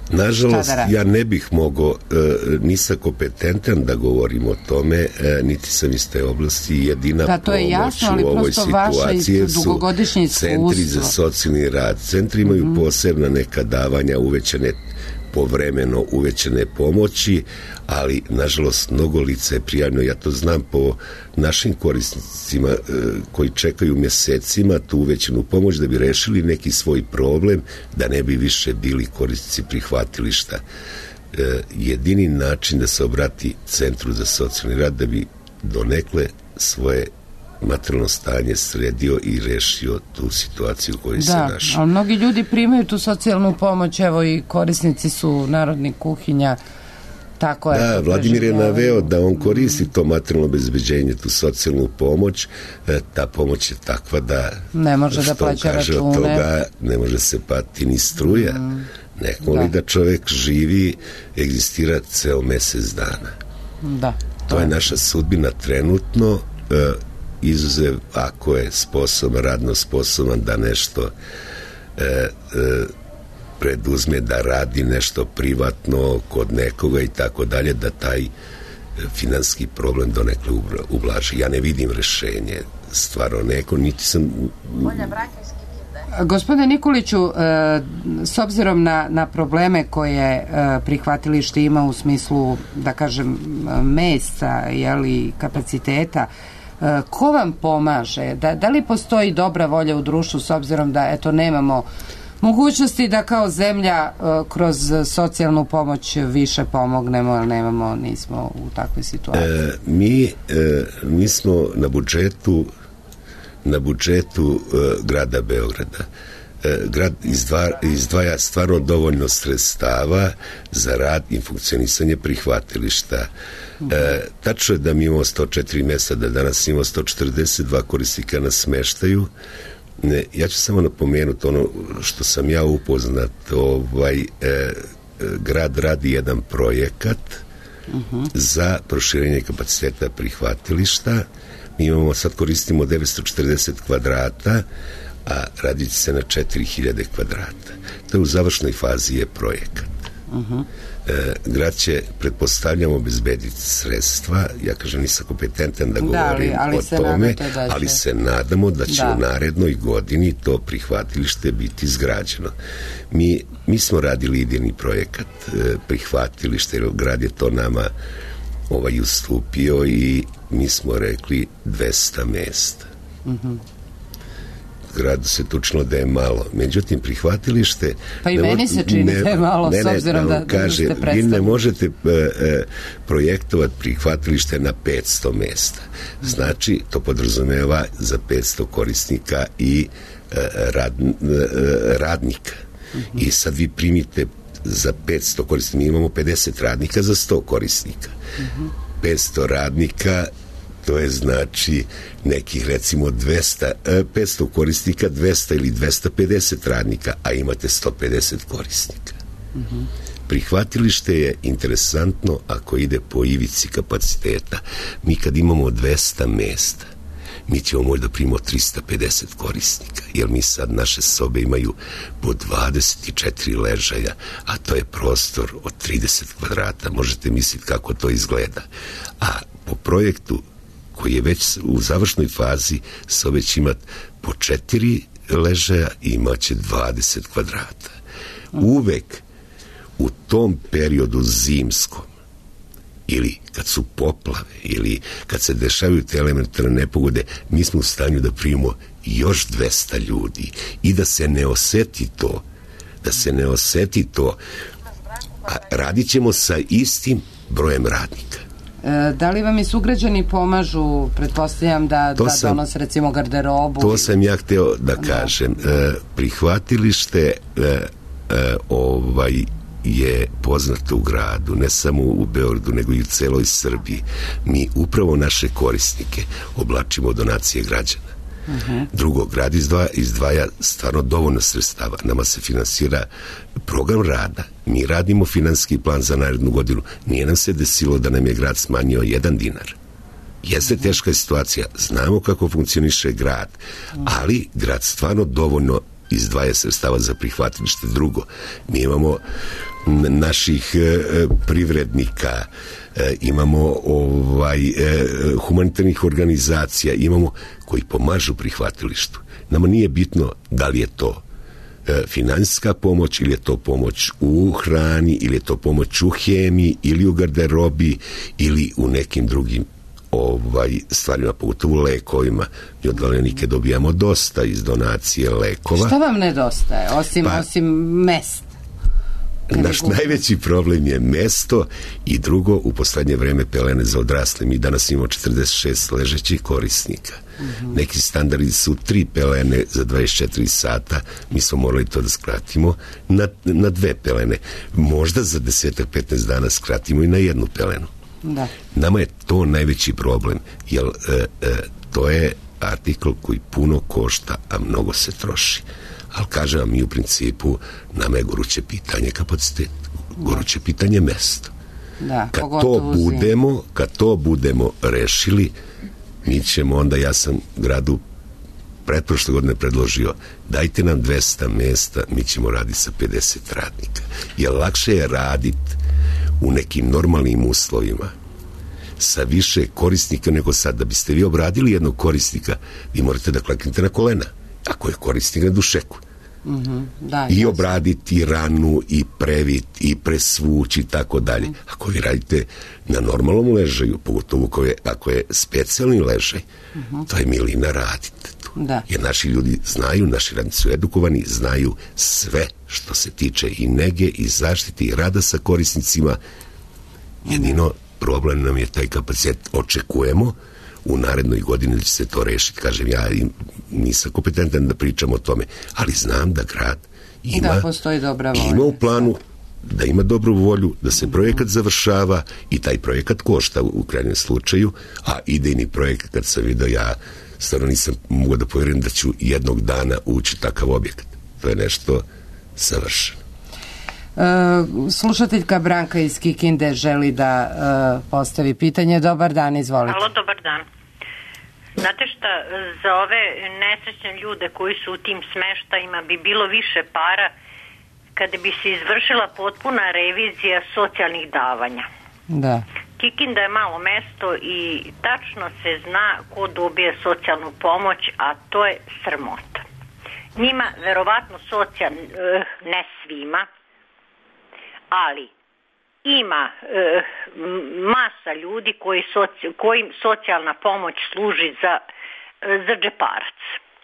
Nažalost, ja ne bih mogao, nisam kompetentan da govorim o tome, niti sam iz te oblasti. Jedina pomoć u ovoj situaciji su centri za socijalni rad. Centri imaju posebna neka davanja, povremeno uvećane pomoći, ali nažalost mnogo lica je prijavljeno. Ja to znam po našim korisnicima koji čekaju mjesecima tu uvećanu pomoć da bi rešili neki svoj problem, da ne bi više bili korisnici prihvatilišta. Jedini način da se obrati Centru za socijalni rad da bi donekle svoje materijalno stanje sredio i rešio tu situaciju u kojoj se našao. Ali mnogi ljudi primaju tu socijalnu pomoć, evo i korisnici su narodnih kuhinja. Tako je. Da, Vladimir je naveo da on koristi to materijalno obezbeđenje, tu socijalnu pomoć. Ta pomoć je takva da ne može da plaća račune. Od toga ne može se platiti ni struja. Neko li da čovjek živi, egzistira ceo mesec dana. Da. To je naša sudbina trenutno, izuzev ako je sposoban, radno sposoban da nešto preduzme, da radi nešto privatno kod nekoga i tako dalje, da taj finansijski problem donekle ublaži. Ja ne vidim rešenje, stvarno neko, niti sam... Gospodine Nikoliću, s obzirom na probleme koje prihvatilište ima u smislu, da kažem, mesta, jeli, kapaciteta, ko vam pomaže? Da li postoji dobra volja u društvu s obzirom da eto nemamo mogućnosti da kao zemlja kroz socijalnu pomoć više pomognemo, ali nismo u takvoj situaciji? Mi smo na budžetu grada Beograda. Grad izdvaja stvarno dovoljno sredstava za rad i funkcionisanje prihvatilišta. Tačno je da mi imamo 104 mjesta, da danas imamo 142 korisnika na smeštaju. Ja ću samo napomenuti ono što sam ja upoznat. Grad radi jedan projekat za proširenje kapaciteta prihvatilišta. Mi sad koristimo 940 kvadrata, a radit će se na 4000 kvadrata. To je u završnoj fazi je projekat. Grad će, pretpostavljamo, obezbediti sredstva. Ja kažem, nisam kompetentan da govorim o tome, ali se nadamo da će u narednoj godini to prihvatilište biti izgrađeno. Mi smo radili idejni projekat prihvatilište, jer grad je to nama ustupio i mi smo rekli 200 mesta. Gradu se tučilo da je malo. Međutim, prihvatilište... Pa i meni se čini da je malo, s obzirom da ste predstavili. Vi ne možete projektovati prihvatilište na 500 mesta. Znači, to podrazumeva za 500 korisnika i radnika. I sad vi primite za 500 korisnika. Mi imamo 50 radnika za 100 korisnika. 500 radnika, to je znači nekih recimo 500 korisnika, 200 ili 250 radnika, a imate 150 korisnika. Prihvatilište je interesantno ako ide po ivici kapaciteta. Mi kad imamo 200 mesta, mi ćemo možda primimo 350 korisnika, jer mi sad naše sobe imaju po 24 ležaja, a to je prostor od 30 kvadrata. Možete misliti kako to izgleda. A po projektu koji je već u završnoj fazi, sobe će imati po 4 ležaja i imaće 20 kvadrata. Uvek u tom periodu zimskom, ili kad su poplave, ili kad se dešavaju te elementarne nepogode, mi smo u stanju da primimo još 200 ljudi i da se ne oseti to, a radit ćemo sa istim brojem radnika. Da li vam i sugrađani pomažu, pretpostavljam da donose recimo garderobu? To sam ja hteo da kažem. Prihvatilište je poznato u gradu, ne samo u Beogradu, nego i u celoj Srbiji. Mi upravo naše korisnike oblačimo donacije građana. Drugo, grad izdvaja stvarno dovoljno sredstava. Nama se finansira program rada. Mi radimo finansijski plan za narednu godinu. Nije nam se desilo da nam je grad smanjio 1 dinar. Jeste teška situacija. Znamo kako funkcioniše grad, ali grad stvarno dovoljno izdvaja sredstava za prihvatilište. Drugo, mi imamo naših privrednika, imamo humanitarnih organizacija, imamo koji pomažu prihvatilištu. Nama nije bitno da li je to finansijska pomoć ili je to pomoć u hrani ili je to pomoć u hemiji ili u garderobi ili u nekim drugim stvarima, pogotovo lekovima. Mi od Galenike dobijamo dosta iz donacije lekova. Šta vam nedostaje, osim mesta? Naš najveći problem je mesto i drugo, u poslednje vreme pelene za odrasle. Mi danas imamo 46 ležećih korisnika. Neki standardi su 3 pelene za 24 sata, mi smo morali to da skratimo na 2 pelene. Možda za 10-15 dana skratimo i na 1 pelenu. Da. Nama je to najveći problem, jer to je artikl koji puno košta, a mnogo se troši. Ali kažem vam, mi u principu, nama je goruće pitanje kapacitet, goruće pitanje mesto. Da, kad to budemo rešili, mi ćemo onda, ja sam gradu pretprošle godine predložio, dajte nam 200 mesta, mi ćemo raditi sa 50 radnika. Jer lakše je raditi u nekim normalnim uslovima sa više korisnika nego sad. Da biste vi obradili jednog korisnika, vi morate da kleknete na kolena, ako je korisnik na dušeku. I obraditi i ranu i previt i presvući i tako dalje. Ako vi radite na normalnom ležaju, pogotovo ako je specijalni ležaj, to je milina radite tu. Jer naši ljudi znaju, naši radnici su edukovani, znaju sve što se tiče i nege i zaštite i rada sa korisnicima. Jedino problem nam je taj kapacitet. Očekujemo u narednoj godini da će se to rešiti. Kažem, ja nisam kompetentan da pričam o tome, ali znam da grad ima u planu da ima dobru volju, da se projekat završava i taj projekat košta u krajnjem slučaju, a idejni projekat, kad sam vidio, ja stvarno nisam mogao da povjerujem da ću jednog dana ući takav objekat. To je nešto savršeno. Slušateljka Branka iz Kikinde želi da postavi pitanje. Dobar dan, izvolite. Halo, dobar dan. Znate šta, za ove nesrećne ljude koji su u tim smeštajima bi bilo više para kada bi se izvršila potpuna revizija socijalnih davanja. Da. Kikinda je malo mesto i tačno se zna ko dobije socijalnu pomoć, a to je sramota. Njima verovatno ne svima, ali ima masa ljudi kojim socijalna pomoć služi za džeparac.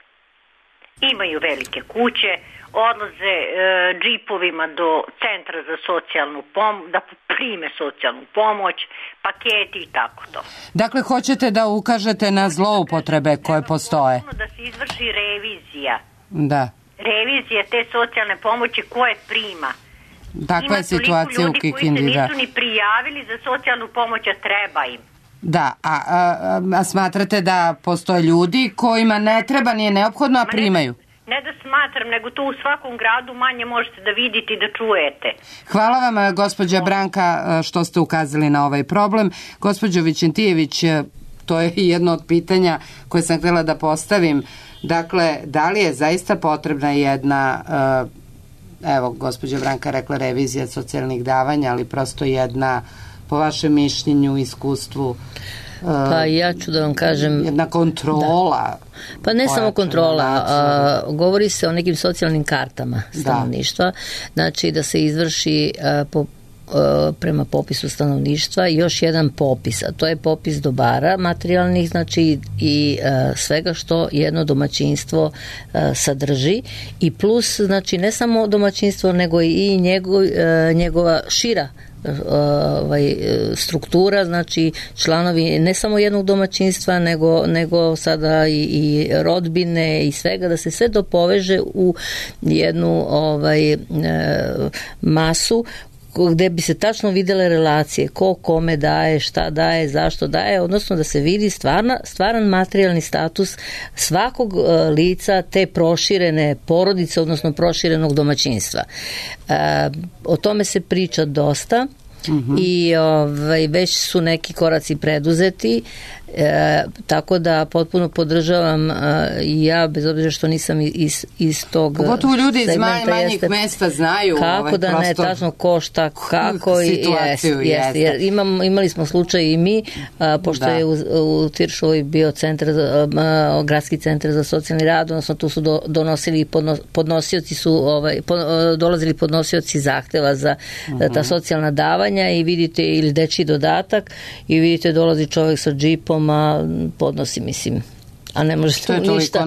Imaju velike kuće, odlaze džipovima do centra za socijalnu pomoć, da prime socijalnu pomoć, paketi i tako to. Dakle, hoćete da ukažete na zloupotrebe koje postoje? Da se izvrši revizija. Da. Revizija te socijalne pomoći koje prima. Takva je situacija u Kikindi. Ima toliko ljudi koji se nisu ni prijavili za socijalnu pomoć, a treba im. Da, a smatrate da postoje ljudi kojima ne treba, nije neophodno, a primaju? Ne da smatram, nego to u svakom gradu manje možete da vidite i da čujete. Hvala vam, gospođa Branka, što ste ukazali na ovaj problem. Gospođo Vičentijević, to je jedno od pitanja koje sam htjela da postavim. Dakle, da li je zaista potrebna jedna, evo, gospođa Branka rekla revizija socijalnih davanja, ali prosto jedna, po vašem mišljenju, iskustvu, pa ja ću da vam kažem, jedna kontrola. Da. Pa ne samo kontrola, govori se o nekim socijalnim kartama stanovništva, znači da se izvrši prema popisu stanovništva još jedan popis, a to je popis dobara materijalnih, znači i svega što jedno domaćinstvo sadrži, i plus, znači ne samo domaćinstvo nego i njegova šira struktura, znači članovi ne samo jednog domaćinstva nego sada i rodbine i svega, da se sve to poveže u jednu masu gde bi se tačno vidjele relacije, ko kome daje, šta daje, zašto daje, odnosno da se vidi stvaran materijalni status svakog lica te proširene porodice, odnosno proširenog domaćinstva. O tome se priča dosta. I već su neki koraci preduzeti Tako da potpuno podržavam i ja, bez obzira što nisam iz tog pogotovo ljudi iz manjih mesta znaju kako da ne tačno košta, kako situaciju jer imali smo slučaj i mi, pošto je u Tiršovoj bio gradski centar za socijalni rad, odnosno tu su donosili podnosioci dolazili podnosioci zahteva za ta socijalna davanja i vidite, ili dečji dodatak, i vidite dolazi čovjek sa džipom, a podnosi, mislim, a ne možete mu ništa.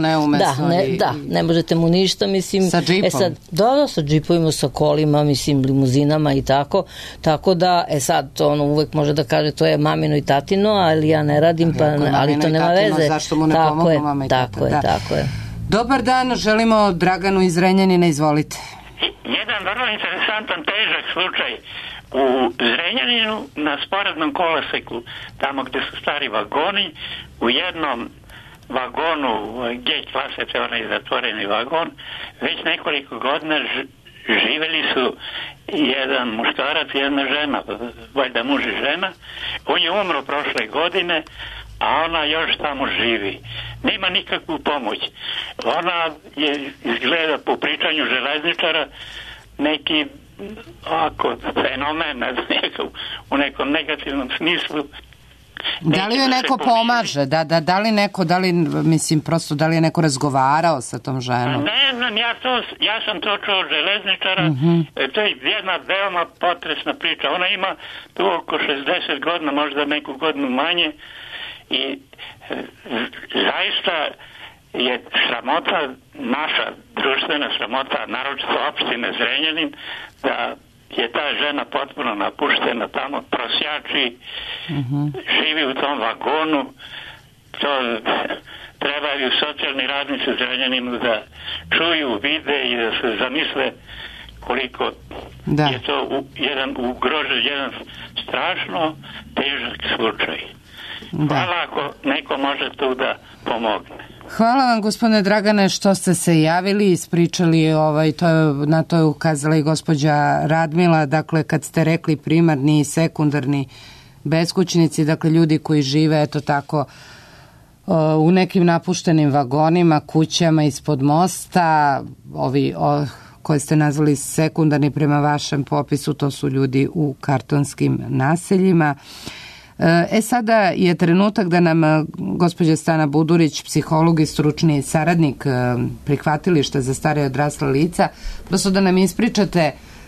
Ne možete mu ništa, mislim. Sa džipom? Sa džipovima, sa kolima, mislim, limuzinama i tako da, sad, ono uvek može da kaže to je mamino i tatino, ali ja ne radim, ali to nema veze. Zašto mu ne pomogu mama i tata? Tako je. Dobar dan, želimo Draganu iz Zrenjanina, izvolite. Jedan vrlo interesantan, težak slučaj u Zrenjaninu na sporednom koloseku, tamo gde su stari vagoni, u jednom vagonu G klase, to je onaj zatvoreni vagon, već nekoliko godina živeli su jedan muškarac i jedna žena, valjda muž i žena. On je umro prošle godine, a ona još tamo živi. Nema nikakvu pomoć. Ona je, izgleda po pričanju železničara, neki fenomen, u nekom negativnom smislu. Da li joj neko pomaže? Da li je neko razgovarao sa tom ženom? Ne znam, ja sam to čuo od železničara. To je jedna veoma potresna priča. Ona ima tu oko 60 godina, možda neku godinu manje, i zaista je sramota, naša društvena sramota, naročito opštine Zrenjanin, da je ta žena potpuno napuštena tamo, prosjači, živi u tom vagonu. To trebaju socijalni radnici u Zrenjaninu da čuju, vide i da se zamisle koliko je to jedan strašno težak slučaj. Hvala ako neko može tu da pomogne. Hvala vam, gospodine Dragane, što ste se javili, ispričali, na to je ukazala i gospođa Radmila, dakle kad ste rekli primarni i sekundarni beskućnici, dakle ljudi koji žive eto tako u nekim napuštenim vagonima, kućama ispod mosta, ovi koje ste nazvali sekundarni prema vašem popisu, to su ljudi u kartonskim naseljima. Sada je trenutak da nam gospođa Stana Budurić, psiholog i stručni saradnik prihvatilišta za stare i odrasla lica, prosto da nam ispričate,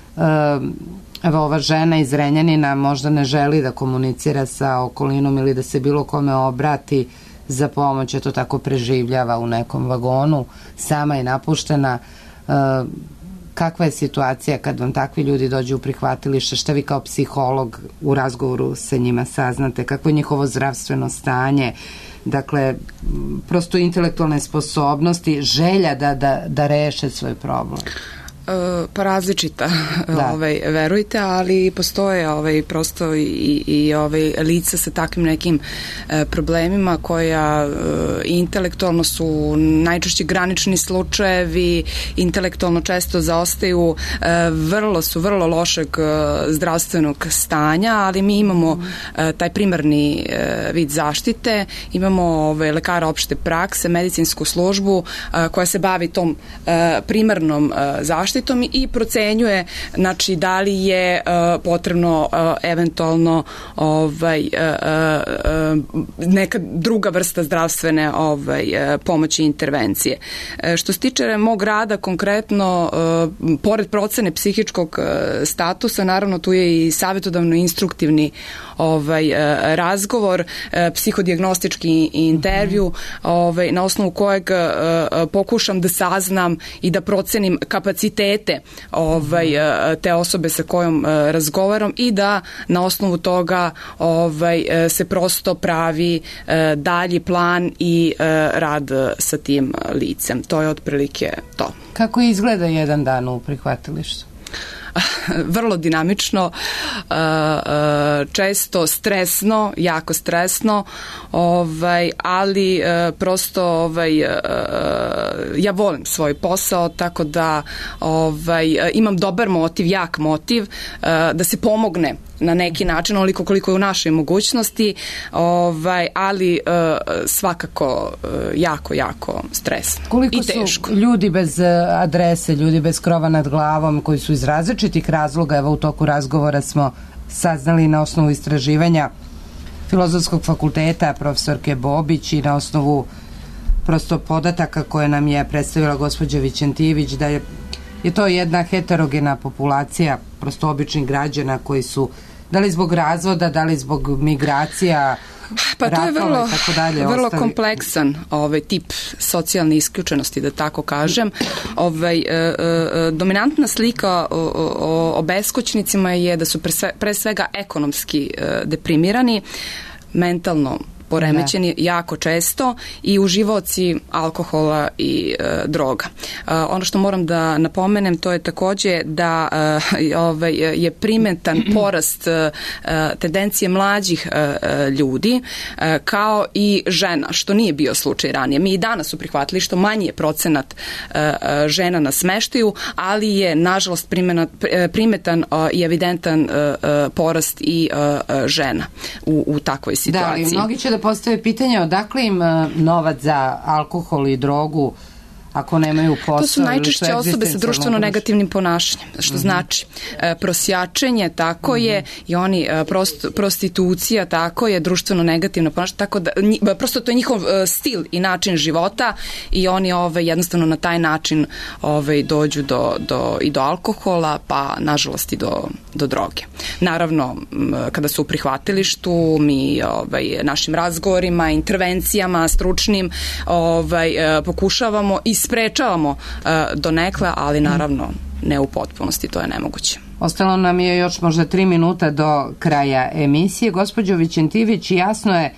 evo ova žena iz Zrenjanina možda ne želi da komunicira sa okolinom ili da se bilo kome obrati za pomoć, eto tako preživljava u nekom vagonu, sama je napuštena. Kakva je situacija kad vam takvi ljudi dođu u prihvatilište? Šta vi kao psiholog u razgovoru sa njima saznate? Kakvo je njihovo zdravstveno stanje? Dakle, prosto intelektualne sposobnosti, želja da reše svoj problem. Pa različita, verujte, ali postoje prosto i lica sa takvim nekim problemima koja intelektualno su najčešće granični slučajevi, intelektualno često zaostaju, vrlo lošeg zdravstvenog stanja, ali mi imamo taj primarni vid zaštite, imamo lekara opšte prakse, medicinsku službu koja se bavi tom primarnom zaštitom i procenjuje, znači, da li je potrebno eventualno neka druga vrsta zdravstvene pomoći i intervencije. Što se tiče mog rada konkretno, pored procene psihičkog statusa, naravno tu je i savjetodavno instruktivni razgovor, psihodijagnostički intervju, na osnovu kojeg pokušam da saznam i da procenim kapacitete te osobe sa kojom razgovaram i da na osnovu toga se prosto pravi dalji plan i rad sa tim licem. To je otprilike to. Kako izgleda jedan dan u prihvatilištu? Vrlo dinamično, često stresno, jako stresno, ali prosto ja volim svoj posao, tako da imam dobar motiv, jak motiv da se pomogne na neki način, onoliko koliko je u našoj mogućnosti, ali svakako jako stresno koliko i teško. Su ljudi bez adrese, ljudi bez krova nad glavom, koji su iz različitih razloga, evo u toku razgovora smo saznali na osnovu istraživanja Filozofskog fakulteta profesorke Bobić i na osnovu prosto podataka koje nam je predstavila gospođa Vićentijević, da je to jedna heterogena populacija prosto običnih građana koji su, da li zbog razvoda, da li zbog migracija, pa to je vrlo ostali. Kompleksan tip socijalne isključenosti, da tako kažem. Dominantna slika o beskućnicima je da su pre svega ekonomski deprimirani, mentalno poremećeni jako često i uživaoci alkohola i droga. Ono što moram da napomenem, to je takođe da je primetan porast tendencije mlađih ljudi kao i žena, što nije bio slučaj ranije. Mi i danas u prihvatilištu manji je procenat žena na smeštaju, ali je nažalost primetan i evidentan porast i žena u takvoj situaciji. Da, ali mnogi će da postave pitanje odakle im novac za alkohol i drogu ako nemaju posao. To su najčešće osobe sa društveno negativnim ponašanjem, što znači prosjačenje, tako je, i oni prostitucija, tako je, društveno negativno ponašanje, tako da prosto to je njihov stil i način života i oni jednostavno na taj način dođu i do alkohola, pa nažalost i do droge. Naravno, kada su u prihvatilištu, mi našim razgovorima, intervencijama, stručnim, pokušavamo i sprečavamo donekle, ali naravno ne u potpunosti, to je nemoguće. Ostalo nam je još možda 3 minuta do kraja emisije. Gospođo Vićentijević, jasno je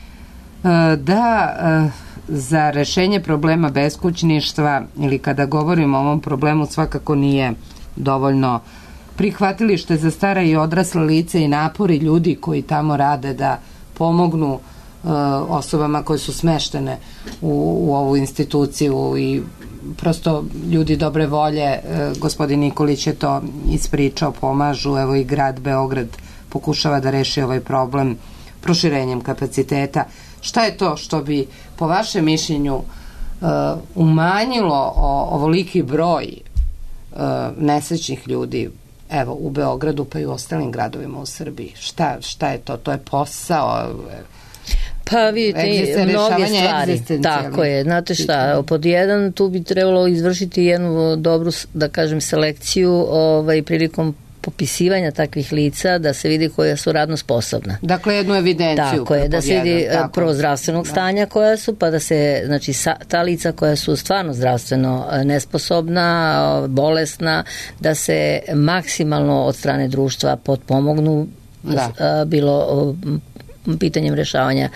da za rešenje problema beskućništva ili kada govorimo o ovom problemu svakako nije dovoljno prihvatilište za stara i odrasla lica i napori ljudi koji tamo rade da pomognu osobama koje su smeštene u ovu instituciju i prosto ljudi dobre volje, gospodin Nikolić je to ispričao, pomažu, evo i grad Beograd pokušava da reši ovaj problem proširenjem kapaciteta. Šta je to što bi po vašem mišljenju umanjilo ovoliki broj nesrećnih ljudi evo u Beogradu pa i u ostalim gradovima u Srbiji? Šta je to? To je posao? Pa vidite, mnoge stvari, tako je, znate šta, pod jedan tu bi trebalo izvršiti jednu dobru, da kažem, selekciju prilikom popisivanja takvih lica, da se vidi koja su radno sposobna. Dakle, jednu evidenciju. Tako je, da se vidi prvo zdravstvenog stanja koja su, pa da se, znači, ta lica koja su stvarno zdravstveno nesposobna, bolesna, da se maksimalno od strane društva potpomognu, bilo pitanjem rešavanja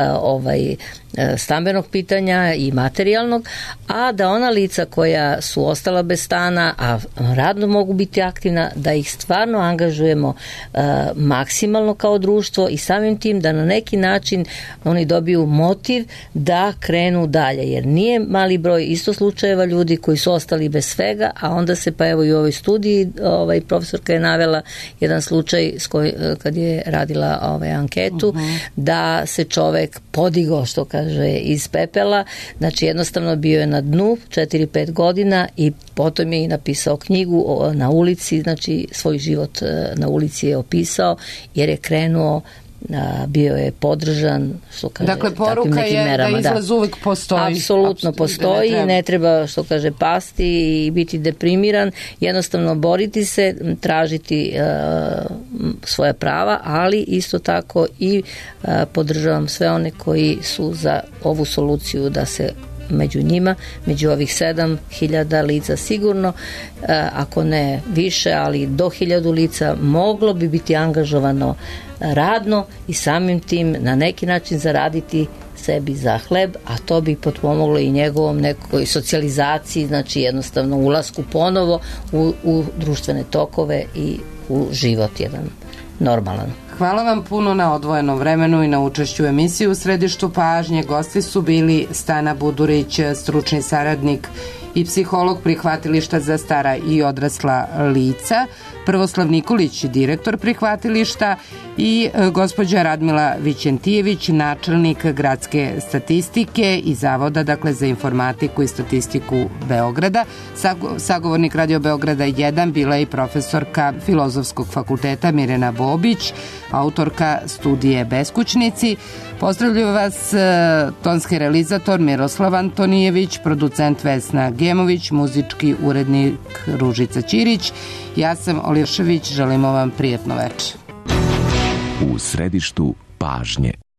stambenog pitanja i materijalnog, a da ona lica koja su ostala bez stana, a radno mogu biti aktivna, da ih stvarno angažujemo maksimalno kao društvo i samim tim da na neki način oni dobiju motiv da krenu dalje, jer nije mali broj isto slučajeva ljudi koji su ostali bez svega, a onda se pa evo i u ovoj studiji profesorka je navela jedan slučaj kad je radila anketu, da se čovek podigao, što kaže, iz pepela, znači jednostavno bio je na dnu 4-5 godina i potom je i napisao knjigu na ulici, znači svoj život na ulici je opisao, jer je krenuo, bio je podržan, što kaže, dakle, poruka je merama, da izlaz uvijek postoji. Apsolutno postoji, ne treba, što kaže, pasti i biti deprimiran, jednostavno boriti se, tražiti svoja prava, ali isto tako i podržavam sve one koji su za ovu soluciju da se među njima, među ovih 7.000 lica sigurno, ako ne više, ali do 1.000 lica moglo bi biti angažovano radno i samim tim na neki način zaraditi sebi za hleb, a to bi potpomoglo i njegovom nekoj socijalizaciji, znači jednostavno ulasku ponovo u društvene tokove i u život jedan normalan. Hvala vam puno na odvojenom vremenu i na učešću u emisiji U središtu pažnje. Gosti su bili Stana Budurić, stručni saradnik i psiholog prihvatilišta za stara i odrasla lica, Prvoslav Nikolić, direktor prihvatilišta, i gospođa Radmila Vićentijević, načelnik gradske statistike i Zavoda, dakle, za informatiku i statistiku Beograda. Sagovornik Radio Beograda 1 bila je i profesorka Filozofskog fakulteta Mirjana Bobić, autorka studije Beskućnici. Pozdravljaju vas tonski realizator Miroslav Antonijević, producent Vesna Gemović, muzički urednik Ružica Ćirić. Ja sam Oliršević, želimo vam prijatno večer. U središtu pažnje.